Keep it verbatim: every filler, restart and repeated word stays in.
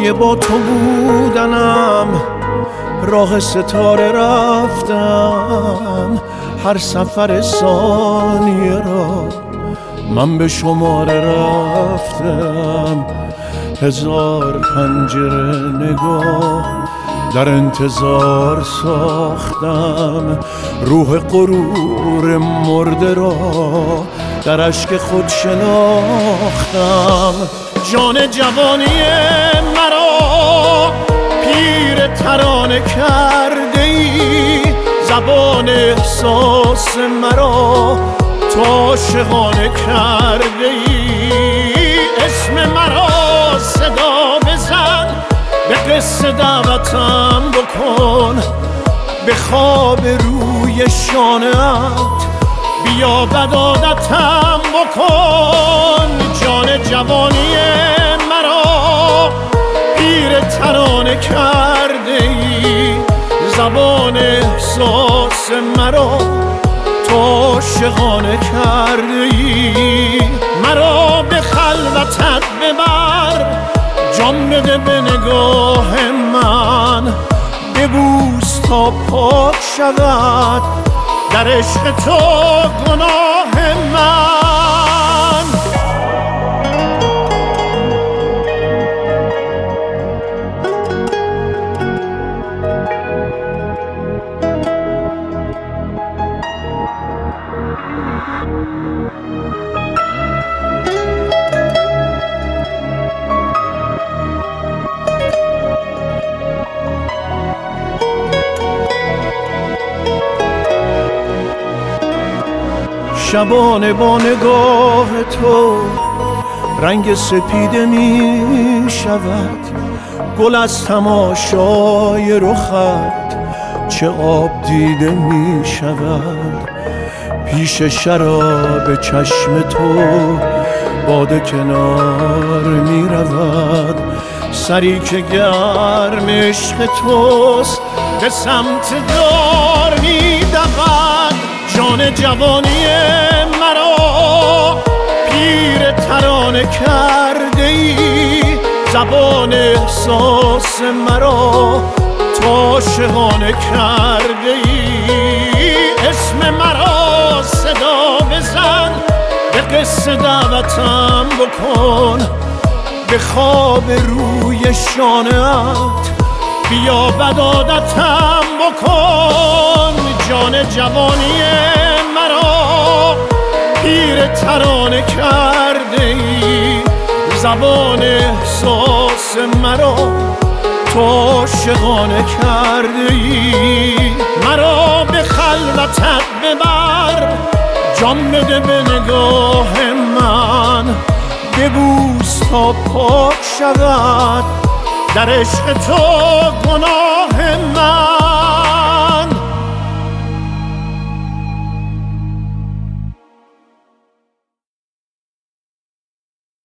برای با تو بودنم راه ستاره رفتم، هر سفر ثانیه را من به شماره رفتم. هزار پنجره نگاه در انتظار ساختم، روح غرور مرده را در اشک خود شناختم. جان جوانی مرا پیر ترانه کرده ای، زبان احساس مرا تو عاشقانه کرده ای. اسم مرا صدا بزن، به قصه دعوتم بکن، به خواب روی شانه‌ات بیا بدادتم بکن. جان جوانی مرا پیر ترانه کرده ای، زبان احساس مرا تو عاشقانه کرده ای. مرا به خلوتت ببر، جان بده به نگاه من، ببوس تا پاک شود در عشق تو گناه من. شبانه با نگاه تو رنگ سپیده می شود، گل از تماشای رخت چه آب دیده می شود. پیش شراب چشم تو باده کنار می رود، سری که گرم عشق توست به سمت دار می دود. جان جوانی مرا پیر ترانه کرده ای، زبان احساس مرا تو عاشقانه کرده ای. اسم مرا صدا بزن، به قصه دعوتم بکن، به خواب روی شانه‌ات بیا بدادتم بکن. جان جوانی مرا پیر ترانه کرده ای، زبان احساس مرا تو عاشقانه کرده ای. مرا به خلوتت ببر، جان بده به نگاه من، ببوس تا پاک شود در عشق تو گناه من.